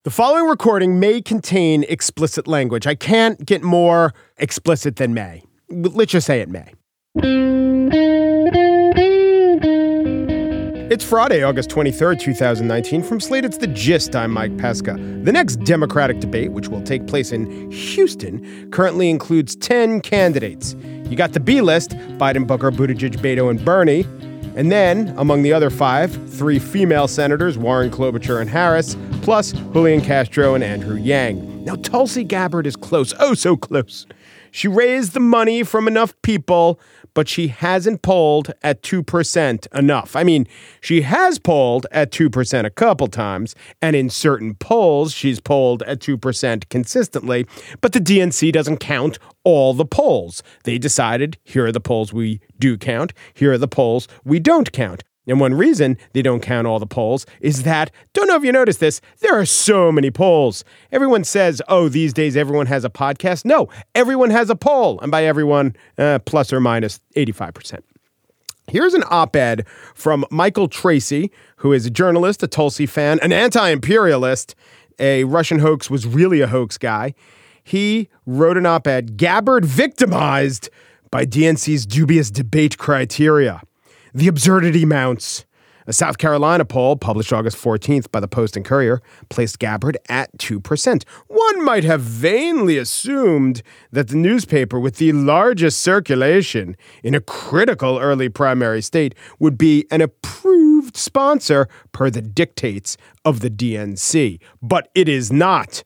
The following recording may contain explicit language. I can't get more explicit than may. Let's just say it may. It's Friday, August 23rd, 2019. From Slate, it's The Gist. I'm Mike Pesca. The next Democratic debate, which will take place in Houston, currently includes 10 candidates. You got the B list: Biden, Booker, Buttigieg, Beto, and Bernie. And then, among the other five, 3 female senators, Warren, Klobuchar, and Harris, plus Julian Castro and Andrew Yang. Now, Tulsi Gabbard is close. Oh, so close. She raised the money from enough people, but she hasn't polled at 2% enough. I mean, she has polled at 2% a couple times, and in certain polls, she's polled at 2% consistently, but the DNC doesn't count all the polls. They decided, here are the polls we do count, here are the polls we don't count. And one reason they don't count all the polls is that, don't know if you noticed this, there are so many polls. Everyone says, oh, these days everyone has a podcast. No, everyone has a poll. And by everyone, plus or minus 85%. Here's an op-ed from Michael Tracey, who is a journalist, a Tulsi fan, an anti-imperialist. A Russian hoax was really a hoax guy. He wrote an op-ed, Gabbard victimized by DNC's dubious debate criteria. The absurdity mounts. A South Carolina poll published August 14th by the Post and Courier placed Gabbard at 2%. One might have vainly assumed that the newspaper with the largest circulation in a critical early primary state would be an approved sponsor per the dictates of the DNC. But it is not.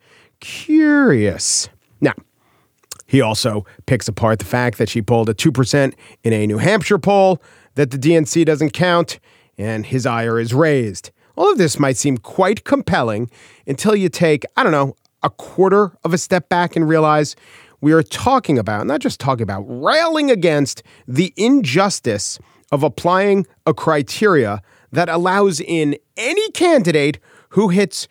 Curious. Now, he also picks apart the fact that she polled at 2% in a New Hampshire poll that the DNC doesn't count, and his ire is raised. All of this might seem quite compelling until you take, a quarter of a step back and realize we are talking about, not just talking about, railing against the injustice of applying a criteria that allows in any candidate who hits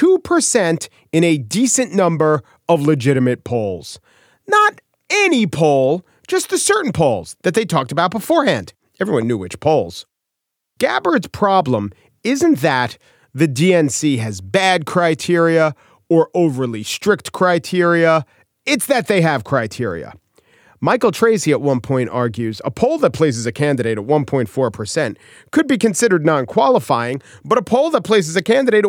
2% in a decent number of legitimate polls. Not any poll, just the certain polls that they talked about beforehand. Everyone knew which polls. Gabbard's problem isn't that the DNC has bad criteria or overly strict criteria. It's that they have criteria. Michael Tracey at one point argues a poll that places a candidate at 1.4% could be considered non-qualifying, but a poll that places a candidate at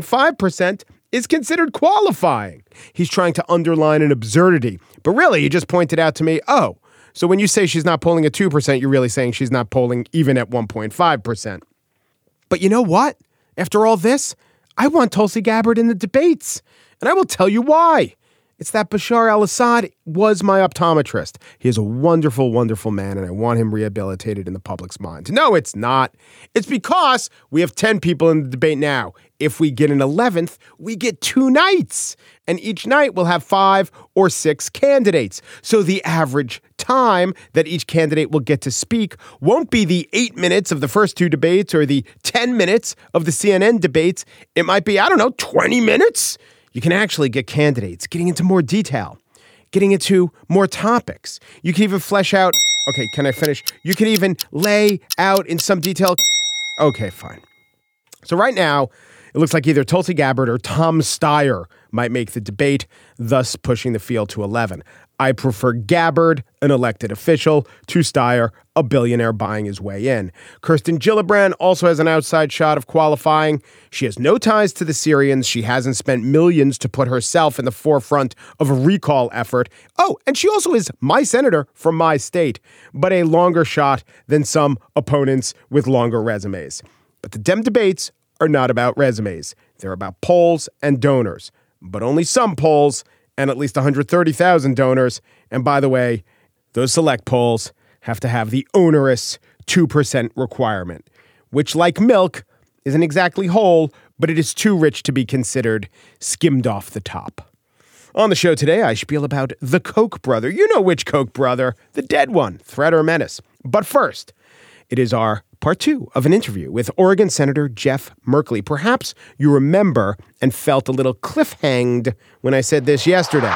1.5% is considered qualifying. He's trying to underline an absurdity, but really he just pointed out to me, so when you say she's not polling at 2%, you're really saying she's not polling even at 1.5%. But you know what? After all this, I want Tulsi Gabbard in the debates. And I will tell you why. It's that Bashar al-Assad was my optometrist. He is a wonderful, wonderful man, and I want him rehabilitated in the public's mind. No, it's not. It's because we have 10 people in the debate now. If we get an 11th, we get 2 nights. And each night we'll have 5 or 6 candidates. So the average time that each candidate will get to speak won't be the 8 minutes of the first 2 debates or the 10 minutes of the CNN debates. It might be, 20 minutes. You can actually get candidates getting into more detail, getting into more topics. You can even flesh out. Okay, can I finish? You can even lay out in some detail. Okay, fine. So right now, it looks like either Tulsi Gabbard or Tom Steyer might make the debate, thus pushing the field to 11. I prefer Gabbard, an elected official, to Steyer, a billionaire buying his way in. Kirsten Gillibrand also has an outside shot of qualifying. She has no ties to the Syrians. She hasn't spent millions to put herself in the forefront of a recall effort. Oh, and she also is my senator from my state, but a longer shot than some opponents with longer resumes. But the Dem debates are not about resumes. They're about polls and donors, but only some polls and at least 130,000 donors. And by the way, those select polls have to have the onerous 2% requirement, which, like milk, isn't exactly whole, but it is too rich to be considered skimmed off the top. On the show today, I spiel about the Koch brother. You know which Koch brother, the dead one, threat or menace. But first, it is our part 2 of an interview with Oregon Senator Jeff Merkley. Perhaps you remember and felt a little cliffhanged when I said this yesterday.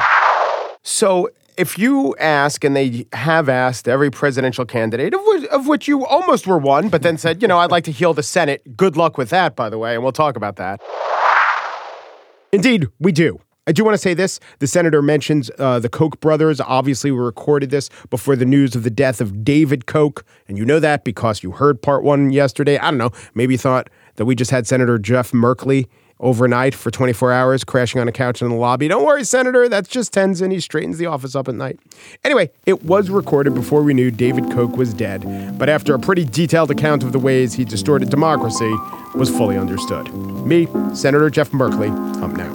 So if you ask, and they have asked every presidential candidate, of which you almost were one, but then said, I'd like to heal the Senate. Good luck with that, by the way, and we'll talk about that. Indeed, we do. I do want to say this. The senator mentions the Koch brothers. Obviously, we recorded this before the news of the death of David Koch. And you know that because you heard part one yesterday. I don't know. Maybe you thought that we just had Senator Jeff Merkley overnight for 24 hours crashing on a couch in the lobby. Don't worry, Senator. That's just Tenzin. He straightens the office up at night. Anyway, it was recorded before we knew David Koch was dead. But after a pretty detailed account of the ways he distorted democracy was fully understood. Me, Senator Jeff Merkley, up now.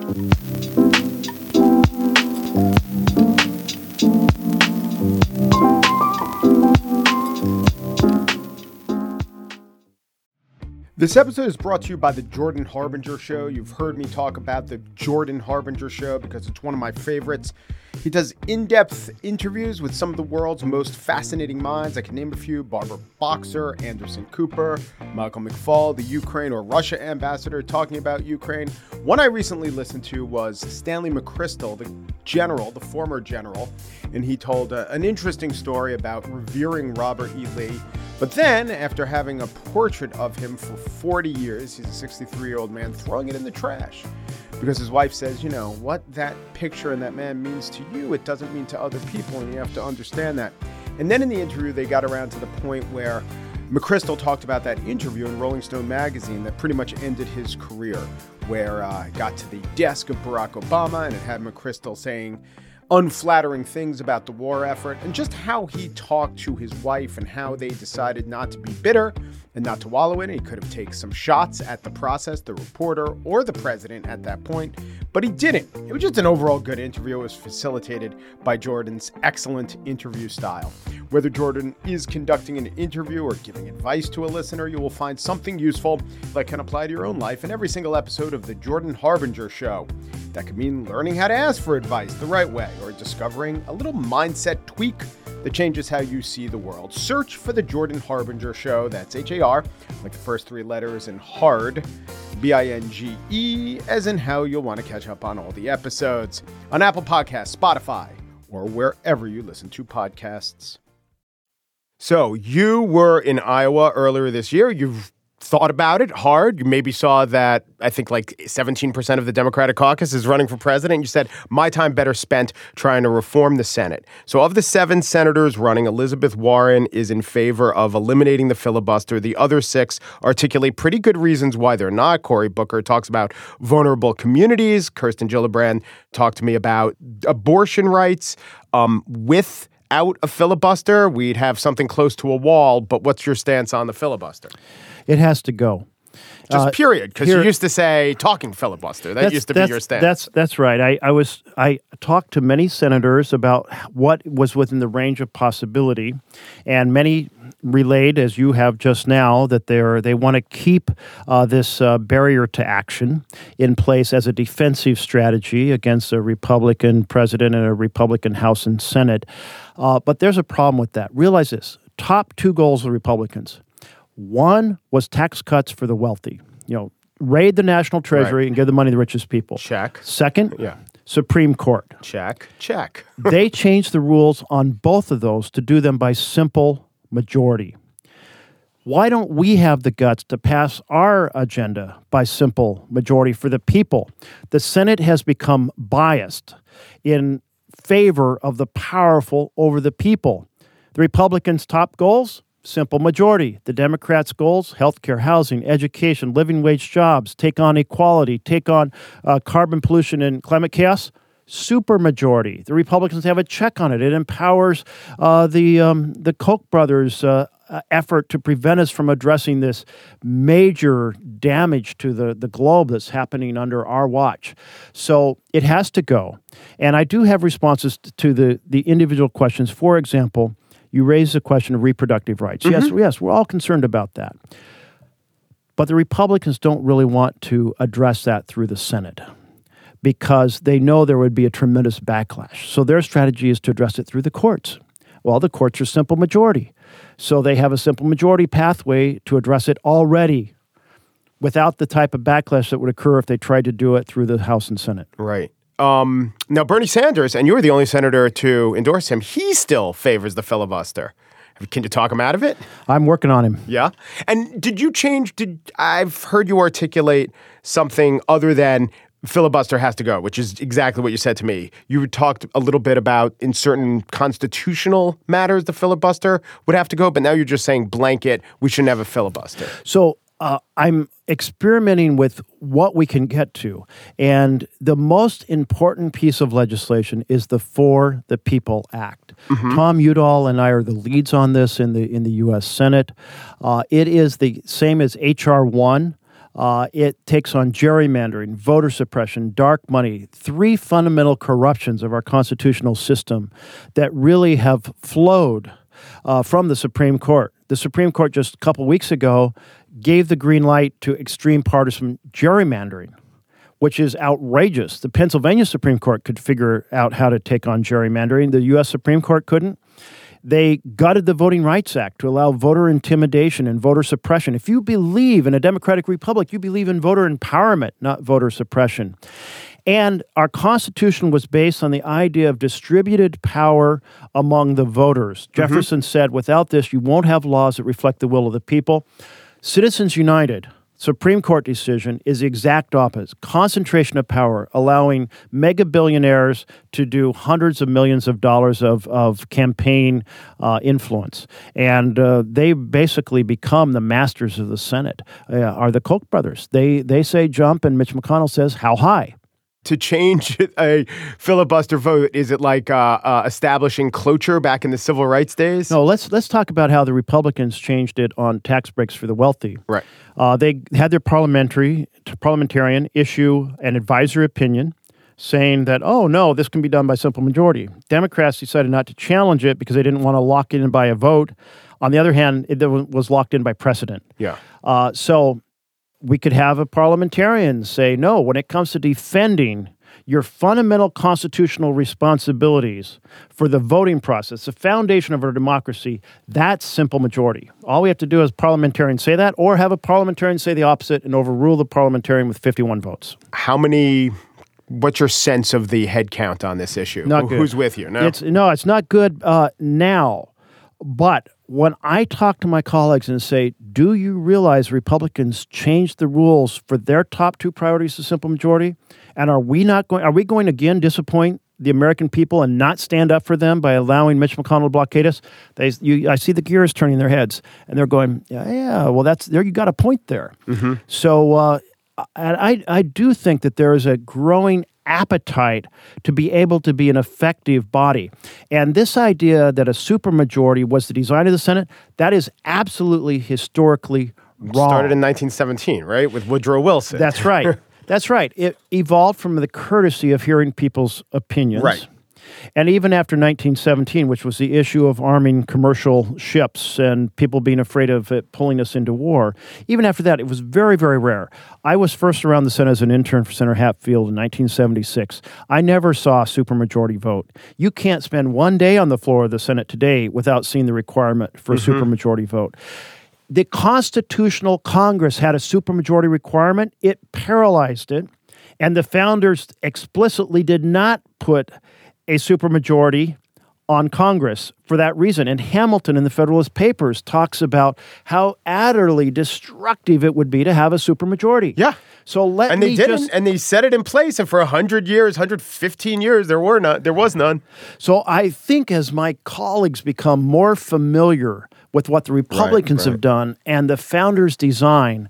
This episode is brought to you by the Jordan Harbinger Show. You've heard me talk about the Jordan Harbinger Show because it's one of my favorites. He does in-depth interviews with some of the world's most fascinating minds. I can name a few: Barbara Boxer, Anderson Cooper, Michael McFaul, the Ukraine or Russia ambassador talking about Ukraine. One I recently listened to was Stanley McChrystal, the former general, and he told an interesting story about revering Robert E. Lee. But then, after having a portrait of him for 40 years, he's a 63-year-old man, throwing it in the trash. Because his wife says, you know, what that picture and that man means to you, it doesn't mean to other people, and you have to understand that. And then in the interview, they got around to the point where McChrystal talked about that interview in Rolling Stone magazine that pretty much ended his career, where it got to the desk of Barack Obama, and it had McChrystal saying unflattering things about the war effort, and just how he talked to his wife and how they decided not to be bitter and not to wallow in it. He could have taken some shots at the process, the reporter, or the president at that point, but he didn't. It was just an overall good interview. It was facilitated by Jordan's excellent interview style. Whether Jordan is conducting an interview or giving advice to a listener, you will find something useful that can apply to your own life in every single episode of the Jordan Harbinger Show. That could mean learning how to ask for advice the right way, or discovering a little mindset tweak that changes how you see the world. Search for the Jordan Harbinger Show. That's H-A-R, like the first three letters, and hard, B-I-N-G-E, as in how you'll want to catch up on all the episodes on Apple Podcasts, Spotify, or wherever you listen to podcasts. So you were in Iowa earlier this year. You've thought about it hard. You maybe saw that I think like 17% of the Democratic caucus is running for president. You said, my time better spent trying to reform the Senate. So of the 7 senators running, Elizabeth Warren is in favor of eliminating the filibuster. The other 6 articulate pretty good reasons why they're not. Cory Booker talks about vulnerable communities. Kirsten Gillibrand talked to me about abortion rights. Without a filibuster, we'd have something close to a wall. But what's your stance on the filibuster? It has to go. Just period, because you used to say talking filibuster. That used to be your stance. That's right. I talked to many senators about what was within the range of possibility, and many relayed, as you have just now, that they want to keep this barrier to action in place as a defensive strategy against a Republican president and a Republican House and Senate. But there's a problem with that. Realize this: top 2 goals of Republicans. One was tax cuts for the wealthy. Raid the national treasury and give the money to the richest people. Check. Second, Supreme Court. Check. They changed the rules on both of those to do them by simple majority. Why don't we have the guts to pass our agenda by simple majority for the people? The Senate has become biased in favor of the powerful over the people. The Republicans' top goals? Simple majority. The Democrats' goals: healthcare, housing, education, living wage jobs, take on equality, take on carbon pollution and climate chaos. Super majority. The Republicans have a check on it. It empowers the Koch brothers' effort to prevent us from addressing this major damage to the globe that's happening under our watch. So it has to go. And I do have responses to the individual questions. For example, you raised the question of reproductive rights. Mm-hmm. Yes, we're all concerned about that. But the Republicans don't really want to address that through the Senate because they know there would be a tremendous backlash. So their strategy is to address it through the courts. Well, the courts are simple majority. So they have a simple majority pathway to address it already without the type of backlash that would occur if they tried to do it through the House and Senate. Right. Now, Bernie Sanders, and you were the only senator to endorse him, he still favors the filibuster. Can you talk him out of it? I'm working on him. Yeah. And did you change? I've heard you articulate something other than filibuster has to go, which is exactly what you said to me. You talked a little bit about in certain constitutional matters, the filibuster would have to go, but now you're just saying blanket, we shouldn't have a filibuster. So I'm experimenting with what we can get to. And the most important piece of legislation is the For the People Act. Tom Udall and I are the leads on this in the U.S. Senate. It is the same as H.R. 1. It takes on gerrymandering, voter suppression, dark money, three fundamental corruptions of our constitutional system that really have flowed from the Supreme Court. The Supreme Court just a couple weeks ago gave the green light to extreme partisan gerrymandering, which is outrageous. The Pennsylvania Supreme Court could figure out how to take on gerrymandering. The U.S. Supreme Court couldn't. They gutted the Voting Rights Act to allow voter intimidation and voter suppression. If you believe in a democratic republic, you believe in voter empowerment, not voter suppression. And our Constitution was based on the idea of distributed power among the voters. Jefferson said, without this, you won't have laws that reflect the will of the people. Citizens United, Supreme Court decision, is the exact opposite. Concentration of power, allowing mega billionaires to do hundreds of millions of dollars of campaign influence. And they basically become the masters of the Senate, are the Koch brothers. They say jump, and Mitch McConnell says, how high? To change a filibuster vote, is it like establishing cloture back in the civil rights days? No, let's talk about how the Republicans changed it on tax breaks for the wealthy. Right. They had their parliamentarian issue an advisory opinion saying that, oh, no, this can be done by simple majority. Democrats decided not to challenge it because they didn't want to lock it in by a vote. On the other hand, it was locked in by precedent. Yeah. So we could have a parliamentarian say, no, when it comes to defending your fundamental constitutional responsibilities for the voting process, the foundation of our democracy, that's simple majority. All we have to do is parliamentarian say that, or have a parliamentarian say the opposite and overrule the parliamentarian with 51 votes. What's your sense of the head count on this issue? Not good. Who's with you? No? It's not good now. But when I talk to my colleagues and say, do you realize Republicans changed the rules for their top two priorities to simple majority? And are we going again disappoint the American people and not stand up for them by allowing Mitch McConnell to blockade us? I see the gears turning in their heads, and they're going, yeah, well, that's there. You got a point there. So I do think that there is a growing appetite to be able to be an effective body. And this idea that a supermajority was the design of the Senate, that is absolutely historically wrong. Started in 1917, right, with Woodrow Wilson. That's right. That's right. It evolved from the courtesy of hearing people's opinions. Right. And even after 1917, which was the issue of arming commercial ships and people being afraid of it pulling us into war, even after that, it was very, very rare. I was first around the Senate as an intern for Senator Hatfield in 1976. I never saw a supermajority vote. You can't spend one day on the floor of the Senate today without seeing the requirement for a supermajority vote. The Constitutional Congress had a supermajority requirement. It paralyzed it, and the founders explicitly did not put a supermajority on Congress for that reason. And Hamilton in the Federalist Papers talks about how utterly destructive it would be to have a supermajority. Yeah. So and they set it in place, and for 100 years, 115 years, there was none. So I think as my colleagues become more familiar with what the Republicans have done and the founders' design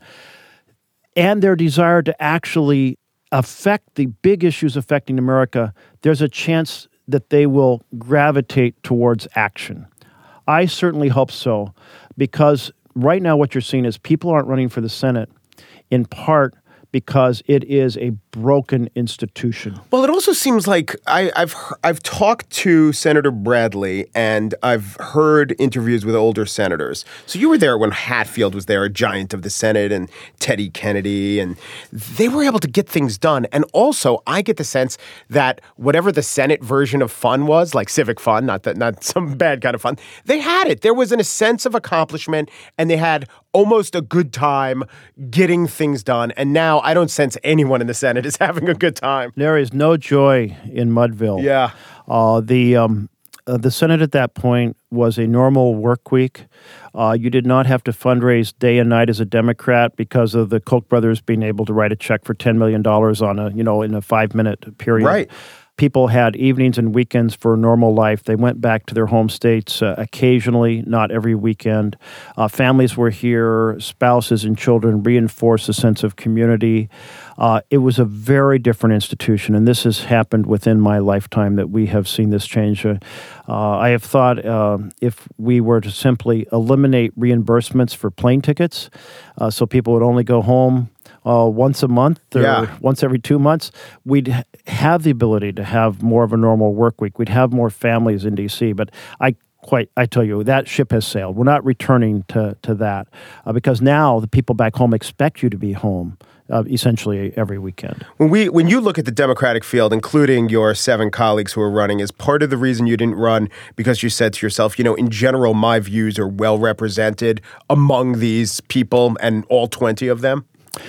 and their desire to actually affect the big issues affecting America, there's a chance that they will gravitate towards action. I certainly hope so, because right now what you're seeing is people aren't running for the Senate in part because it is a broken institution. Well, it also seems like I've talked to Senator Bradley, and I've heard interviews with older senators. So you were there when Hatfield was there, a giant of the Senate, and Teddy Kennedy, and they were able to get things done. And also, I get the sense that whatever the Senate version of fun was, like civic fun, not some bad kind of fun, they had it. There was a sense of accomplishment, and they had almost a good time getting things done. And now I don't sense anyone in the Senate is having a good time. There is no joy in Mudville. Yeah. The Senate at that point was a normal work week. You did not have to fundraise day and night as a Democrat because of the Koch brothers being able to write a check for $10 million on in a 5-minute period. Right. People had evenings and weekends for a normal life. They went back to their home states occasionally, not every weekend. Families were here, spouses and children reinforced a sense of community. It was a very different institution, and this has happened within my lifetime that we have seen this change. I have thought if we were to simply eliminate reimbursements for plane tickets, so people would only go home once a month or once every 2 months, we'd have the ability to have more of a normal work week. We'd have more families in D.C., but I tell you, that ship has sailed. We're not returning to that because now the people back home expect you to be home essentially every weekend. When you look at the Democratic field, including your 7 colleagues who are running, is part of the reason you didn't run because you said to yourself, in general, my views are well represented among these people and all 20 of them?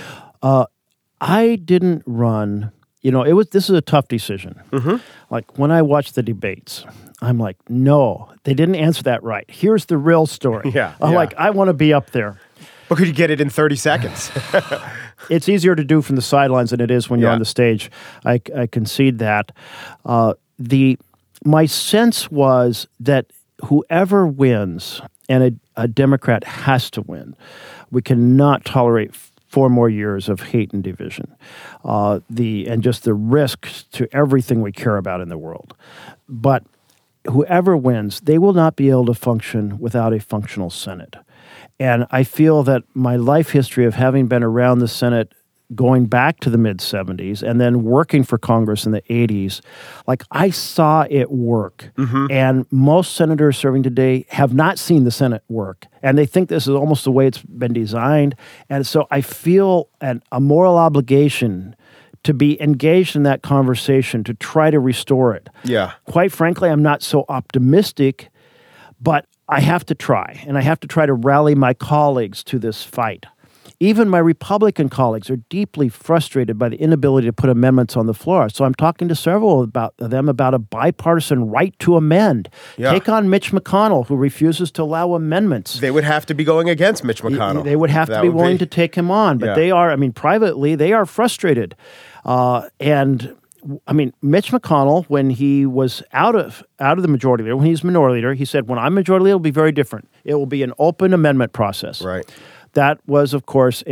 I didn't run. This is a tough decision. Mm-hmm. Like when I watched the debates, I'm like, no, they didn't answer that right. Here's the real story. Like, I want to be up there. But could you get it in 30 seconds? It's easier to do from the sidelines than it is when you're on the stage. I concede that. My sense was that whoever wins, and a Democrat has to win, we cannot tolerate 4 more years of hate and division, and just the risk to everything we care about in the world. But whoever wins, they will not be able to function without a functional Senate. And I feel that my life history of having been around the Senate going back to the mid-'70s and then working for Congress in the '80s, like I saw it work. Mm-hmm. And most senators serving today have not seen the Senate work. And they think this is almost the way it's been designed. And so I feel a moral obligation to be engaged in that conversation, to try to restore it. Yeah. Quite frankly, I'm not so optimistic, but I have to try. And I have to try to rally my colleagues to this fight. Even my Republican colleagues are deeply frustrated by the inability to put amendments on the floor. So I'm talking to several of them about a bipartisan right to amend. Yeah. Take on Mitch McConnell, who refuses to allow amendments. They would have to be going against Mitch McConnell. They would have to be willing to take him on. But they are, privately, they are frustrated. Mitch McConnell, when he was out of the majority leader, when he was minority leader, he said, when I'm majority leader, it'll be very different. It will be an open amendment process. Right. That was, of course,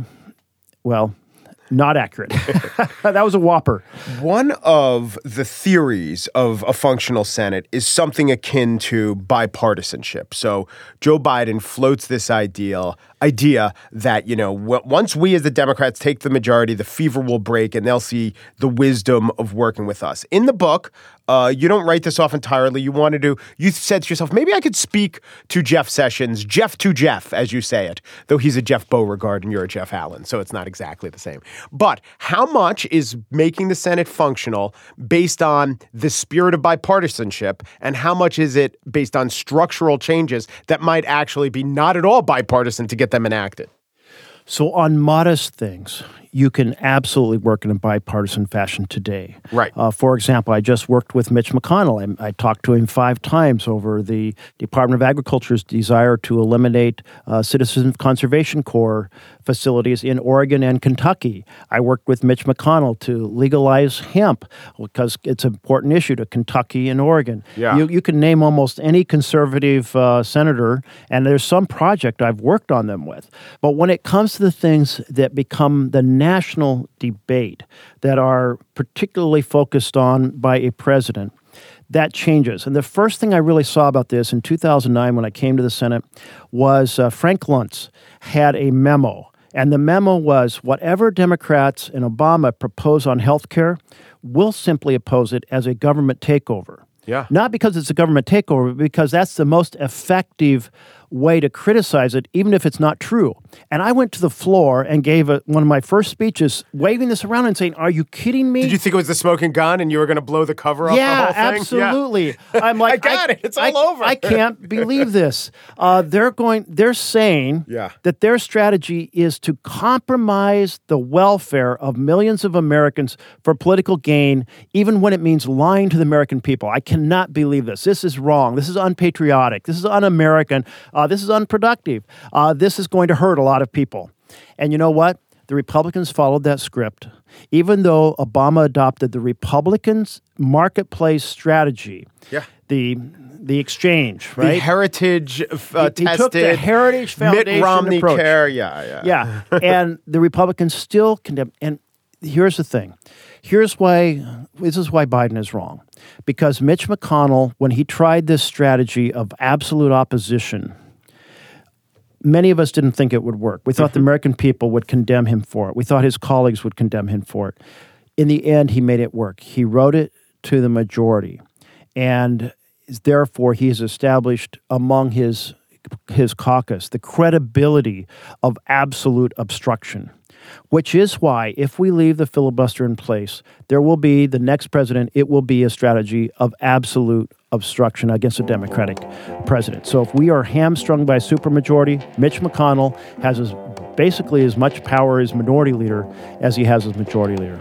not accurate. That was a whopper. One of the theories of a functional Senate is something akin to bipartisanship. So Joe Biden floats this idea that, once we as the Democrats take the majority, the fever will break and they'll see the wisdom of working with us. In the book, you don't write this off entirely. You said to yourself, maybe I could speak to Jeff Sessions, Jeff to Jeff, as you say it, though he's a Jeff Beauregard and you're a Jeff Allen, so it's not exactly the same. But how much is making the Senate functional based on the spirit of bipartisanship, and how much is it based on structural changes that might actually be not at all bipartisan to get them enacted? So on modest things, you can absolutely work in a bipartisan fashion today. Right. For example, I just worked with Mitch McConnell. I talked to him 5 times over the Department of Agriculture's desire to eliminate Citizens Conservation Corps facilities in Oregon and Kentucky. I worked with Mitch McConnell to legalize hemp because it's an important issue to Kentucky and Oregon. Yeah. You can name almost any conservative senator, and there's some project I've worked on them with. But when it comes to the things that become the national debate that are particularly focused on by a president, that changes. And the first thing I really saw about this in 2009 when I came to the Senate was Frank Luntz had a memo. And the memo was, whatever Democrats and Obama propose on health care, we'll simply oppose it as a government takeover. Yeah. Not because it's a government takeover, but because that's the most effective way to criticize it, even if it's not true. And I went to the floor and gave one of my first speeches, waving this around and saying, "Are you kidding me?" Did you think it was the smoking gun and you were going to blow the cover off the whole thing? Absolutely. Yeah. I'm like, I got it. It's all over. I can't believe this. They're saying that their strategy is to compromise the welfare of millions of Americans for political gain, even when it means lying to the American people. I cannot believe this. This is wrong. This is unpatriotic. This is un-American. This is unproductive. This is going to hurt a lot of people. And you know what? The Republicans followed that script. Even though Obama adopted the Republicans' marketplace strategy, the exchange, right? The heritage he tested. took the Heritage Foundation Mitt Romney approach. care. Yeah. And the Republicans still condemn. And here's the thing. This is why Biden is wrong. Because Mitch McConnell, when he tried this strategy of absolute opposition, many of us didn't think it would work. We thought the American people would condemn him for it. We thought his colleagues would condemn him for it. In the end, he made it work. He wrote it to the majority. And therefore, he has established among his caucus the credibility of absolute obstruction, which is why if we leave the filibuster in place, there will be the next president, it will be a strategy of absolute obstruction against a Democratic president. So if we are hamstrung by a supermajority, Mitch McConnell has basically as much power as minority leader as he has as majority leader.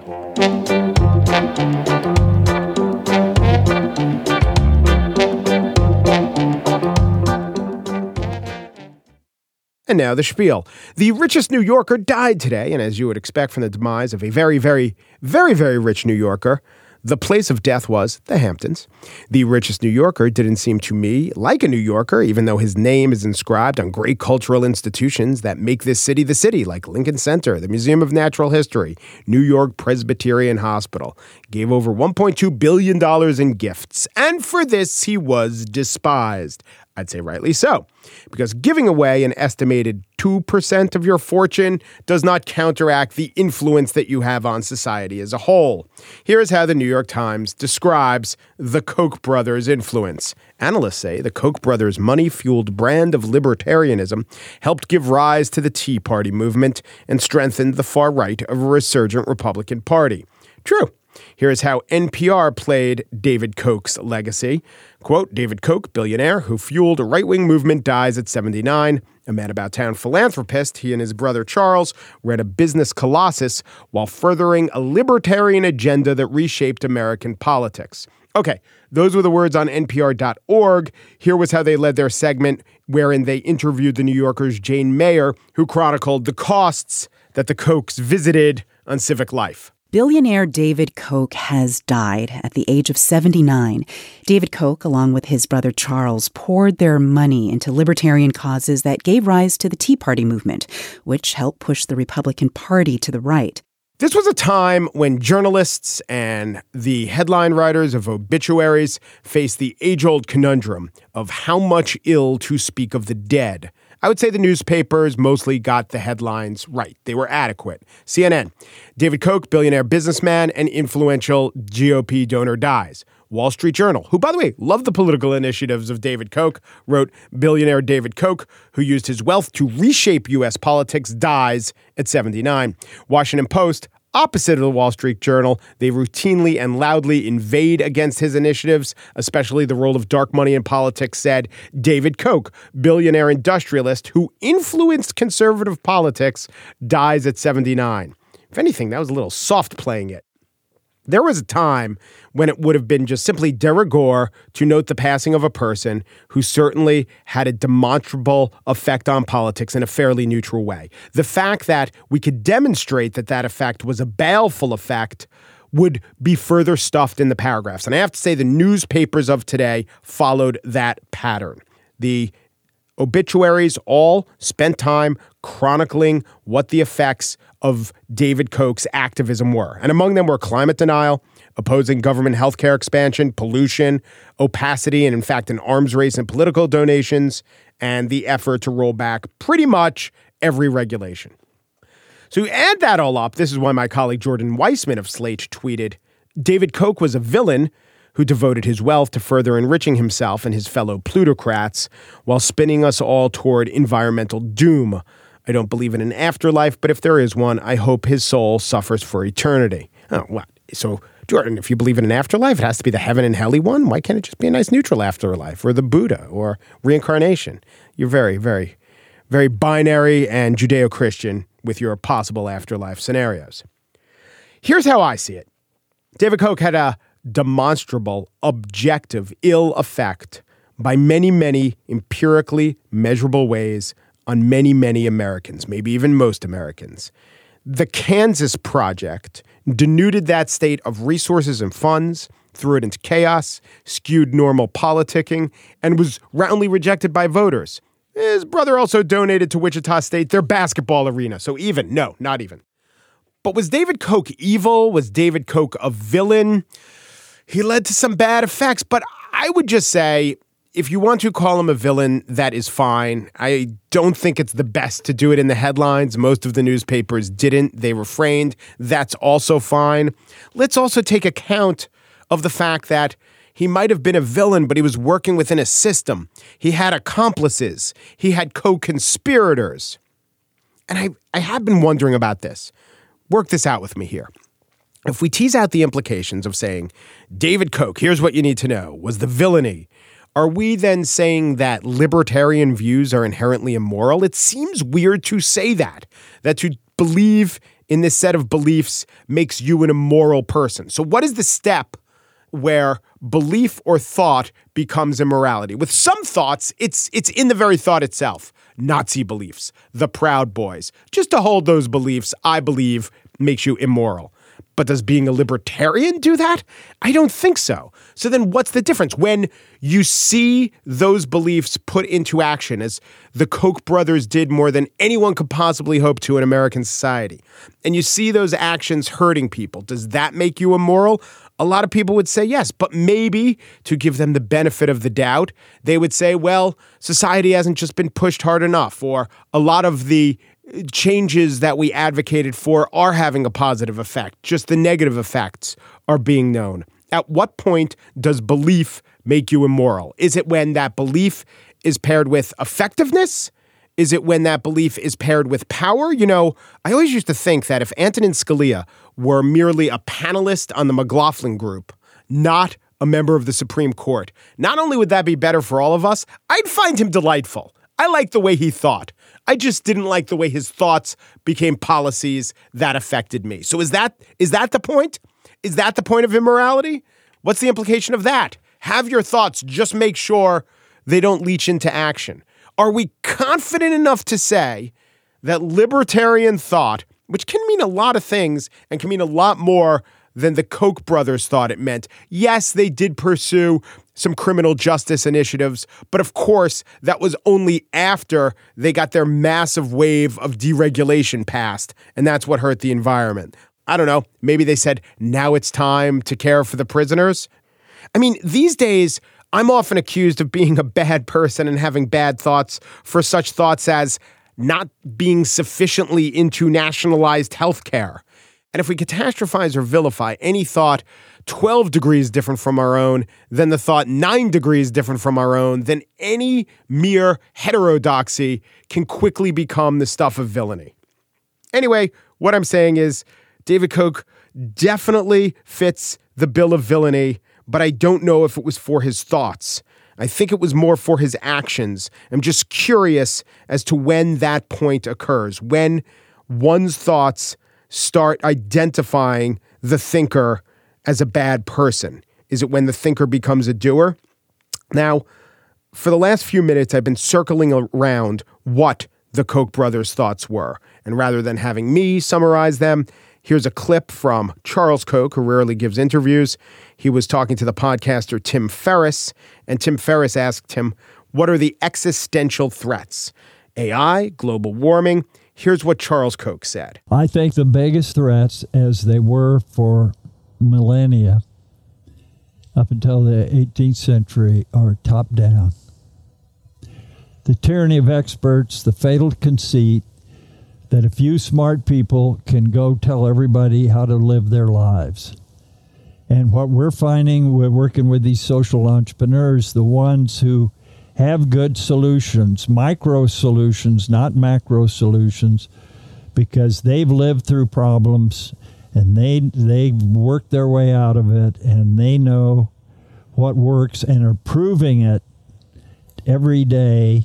And now the spiel. The richest New Yorker died today, and as you would expect from the demise of a very, very, very, very rich New Yorker, the place of death was the Hamptons. The richest New Yorker didn't seem to me like a New Yorker, even though his name is inscribed on great cultural institutions that make this city the city, like Lincoln Center, the Museum of Natural History, New York Presbyterian Hospital. Gave over $1.2 billion in gifts, and for this he was despised. I'd say rightly so, because giving away an estimated 2% of your fortune does not counteract the influence that you have on society as a whole. Here is how the New York Times describes the Koch brothers' influence. Analysts say the Koch brothers' money-fueled brand of libertarianism helped give rise to the Tea Party movement and strengthened the far right of a resurgent Republican Party. True. Here is how NPR played David Koch's legacy. Quote, David Koch, billionaire who fueled a right-wing movement, dies at 79. A man-about-town philanthropist, he and his brother Charles ran a business colossus while furthering a libertarian agenda that reshaped American politics. Okay, those were the words on NPR.org. Here was how they led their segment, wherein they interviewed the New Yorker's Jane Mayer, who chronicled the costs that the Kochs visited on civic life. Billionaire David Koch has died at the age of 79. David Koch, along with his brother Charles, poured their money into libertarian causes that gave rise to the Tea Party movement, which helped push the Republican Party to the right. This was a time when journalists and the headline writers of obituaries faced the age-old conundrum of how much ill to speak of the dead. I would say the newspapers mostly got the headlines right. They were adequate. CNN, David Koch, billionaire businessman and influential GOP donor, dies. Wall Street Journal, who, by the way, loved the political initiatives of David Koch, wrote billionaire David Koch, who used his wealth to reshape U.S. politics, dies at 79. Washington Post, opposite of the Wall Street Journal, they routinely and loudly invade against his initiatives, especially the role of dark money in politics, said David Koch, billionaire industrialist who influenced conservative politics, dies at 79. If anything, that was a little soft playing it. There was a time when it would have been just simply de rigueur to note the passing of a person who certainly had a demonstrable effect on politics in a fairly neutral way. The fact that we could demonstrate that that effect was a baleful effect would be further stuffed in the paragraphs. And I have to say the newspapers of today followed that pattern. The obituaries all spent time chronicling what the effects of David Koch's activism were. And among them were climate denial, opposing government healthcare expansion, pollution, opacity, and in fact, an arms race in political donations, and the effort to roll back pretty much every regulation. So you add that all up, this is why my colleague Jordan Weissman of Slate tweeted, David Koch was a villain who devoted his wealth to further enriching himself and his fellow plutocrats while spinning us all toward environmental doom. I don't believe in an afterlife, but if there is one, I hope his soul suffers for eternity. Oh, what? So, Jordan, if you believe in an afterlife, it has to be the heaven and helly one? Why can't it just be a nice neutral afterlife, or the Buddha, or reincarnation? You're very, very, very binary and Judeo-Christian with your possible afterlife scenarios. Here's how I see it. David Koch had a demonstrable, objective ill effect by many, many empirically measurable ways on many, many Americans, maybe even most Americans. The Kansas Project denuded that state of resources and funds, threw it into chaos, skewed normal politicking, and was roundly rejected by voters. His brother also donated to Wichita State their basketball arena, so even. No, not even. But was David Koch evil? Was David Koch a villain? He led to some bad effects, but I would just say, if you want to call him a villain, that is fine. I don't think it's the best to do it in the headlines. Most of the newspapers didn't. They refrained. That's also fine. Let's also take account of the fact that he might have been a villain, but he was working within a system. He had accomplices. He had co-conspirators. And I have been wondering about this. Work this out with me here. If we tease out the implications of saying, David Koch, here's what you need to know, was the villainy, are we then saying that libertarian views are inherently immoral? It seems weird to say that to believe in this set of beliefs makes you an immoral person. So what is the step where belief or thought becomes immorality? With some thoughts, it's in the very thought itself. Nazi beliefs, the Proud Boys. Just to hold those beliefs, I believe, makes you immoral. But does being a libertarian do that? I don't think so. So then what's the difference? When you see those beliefs put into action, as the Koch brothers did more than anyone could possibly hope to in American society, and you see those actions hurting people, does that make you immoral? A lot of people would say yes, but maybe to give them the benefit of the doubt, they would say, well, society hasn't just been pushed hard enough, or a lot of the changes that we advocated for are having a positive effect. Just the negative effects are being known. At what point does belief make you immoral? Is it when that belief is paired with effectiveness? Is it when that belief is paired with power? You know, I always used to think that if Antonin Scalia were merely a panelist on the McLaughlin Group, not a member of the Supreme Court, not only would that be better for all of us, I'd find him delightful. I liked the way he thought. I just didn't like the way his thoughts became policies that affected me. So is that the point? Is that the point of immorality? What's the implication of that? Have your thoughts, just make sure they don't leach into action. Are we confident enough to say that libertarian thought, which can mean a lot of things and can mean a lot more than the Koch brothers thought it meant? Yes, they did pursue some criminal justice initiatives, but of course, that was only after they got their massive wave of deregulation passed, and that's what hurt the environment. I don't know, maybe they said, now it's time to care for the prisoners. I mean, these days, I'm often accused of being a bad person and having bad thoughts for such thoughts as not being sufficiently into nationalized health care. And if we catastrophize or vilify any thought 12 degrees different from our own, then the thought 9 degrees different from our own, then any mere heterodoxy can quickly become the stuff of villainy. Anyway, what I'm saying is David Koch definitely fits the bill of villainy, but I don't know if it was for his thoughts. I think it was more for his actions. I'm just curious as to when that point occurs, when one's thoughts start identifying the thinker as a bad person. Is it when the thinker becomes a doer? Now, for the last few minutes, I've been circling around what the Koch brothers' thoughts were. And rather than having me summarize them, here's a clip from Charles Koch, who rarely gives interviews. He was talking to the podcaster Tim Ferriss, and Tim Ferriss asked him, what are the existential threats? AI, global warming. Here's what Charles Koch said. I think the biggest threats, as they were for millennia up until the 18th century, are top-down. The tyranny of experts, the fatal conceit that a few smart people can go tell everybody how to live their lives. And what we're finding, we're working with these social entrepreneurs, the ones who have good solutions, micro solutions, not macro solutions, because they've lived through problems and they worked their way out of it, and they know what works and are proving it every day.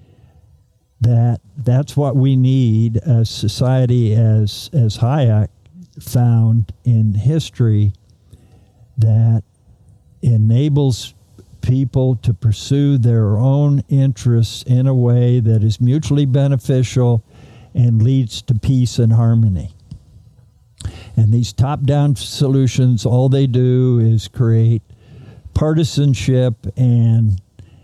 That's what we need as society, as Hayek found in history, that enables people to pursue their own interests in a way that is mutually beneficial and leads to peace and harmony. And these top-down solutions, all they do is create partisanship and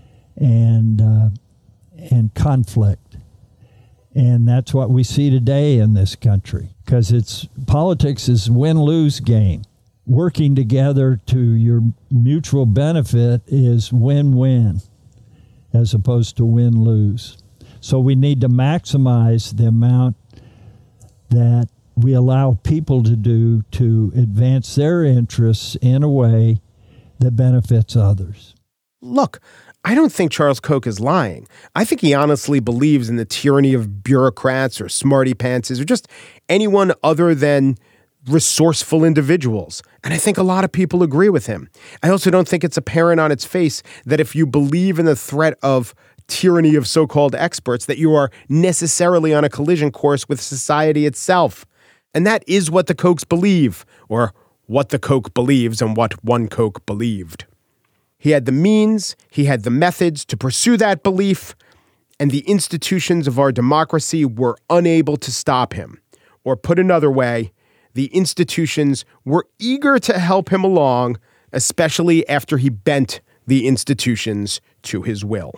conflict. And that's what we see today in this country, because politics is win-lose game. Working together to your mutual benefit is win-win as opposed to win-lose. So we need to maximize the amount that we allow people to do to advance their interests in a way that benefits others. Look, I don't think Charles Koch is lying. I think he honestly believes in the tyranny of bureaucrats or smarty pantses or just anyone other than resourceful individuals. And I think a lot of people agree with him. I also don't think it's apparent on its face that if you believe in the threat of tyranny of so-called experts, that you are necessarily on a collision course with society itself. And that is what the Kochs believe, or what the Koch believes and what one Koch believed. He had the means, he had the methods to pursue that belief, and the institutions of our democracy were unable to stop him. Or put another way, the institutions were eager to help him along, especially after he bent the institutions to his will.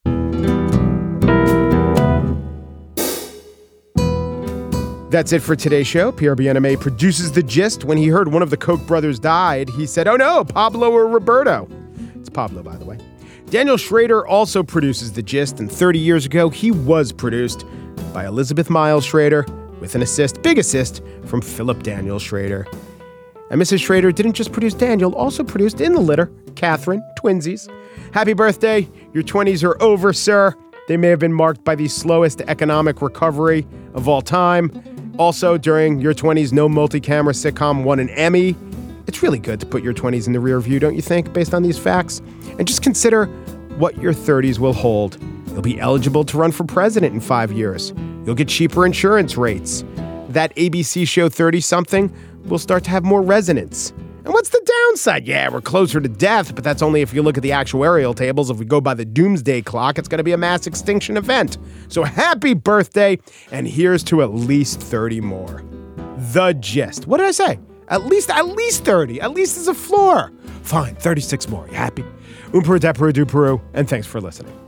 That's it for today's show. Pierre Bienaimé produces The Gist. When he heard one of the Koch brothers died, he said, "Oh no, Pablo or Roberto." It's Pablo, by the way. Daniel Schrader also produces The Gist, and 30 years ago, he was produced by Elizabeth Miles Schrader with an assist, big assist, from Philip Daniel Schrader. And Mrs. Schrader didn't just produce Daniel, also produced in the litter, Catherine, twinsies. Happy birthday. Your 20s are over, sir. They may have been marked by the slowest economic recovery of all time. Also, during your 20s, no multi-camera sitcom won an Emmy. It's really good to put your 20s in the rear view, don't you think, based on these facts? And just consider what your 30s will hold. You'll be eligible to run for president in 5 years. You'll get cheaper insurance rates. That ABC show 30-something will start to have more resonance. And what's the downside? Yeah, we're closer to death, but that's only if you look at the actuarial tables. If we go by the doomsday clock, it's going to be a mass extinction event. So happy birthday, and here's to at least 30 more. The Gist. What did I say? At least 30. At least as a floor. Fine, 36 more. You happy? Peru, and thanks for listening.